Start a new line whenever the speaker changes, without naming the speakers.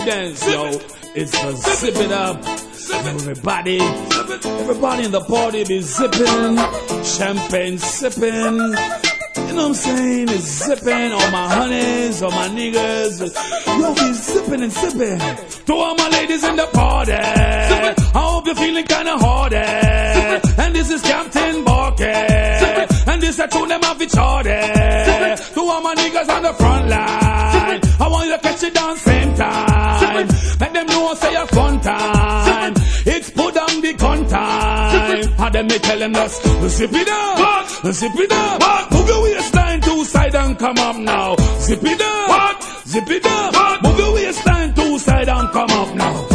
dance, yo. It's the zip it up. Everybody in the party be zipping, champagne sipping. You know what I'm saying? It's zipping. All my honeys, all my niggas, yo, be zipping and sipping. To all my ladies in the party, I hope you're feeling kinda hardy. And this is Captain Barkey, and this I told them I'll be charted. To all my niggas on the front line, I want you to catch it down same time. Make them know I say a fun time. It's put down the gun time. And then me tell them just zip it up, zip it up. Move your waistline to side and come up now. Zip it up, zip it up. Move your waistline to side and come up now.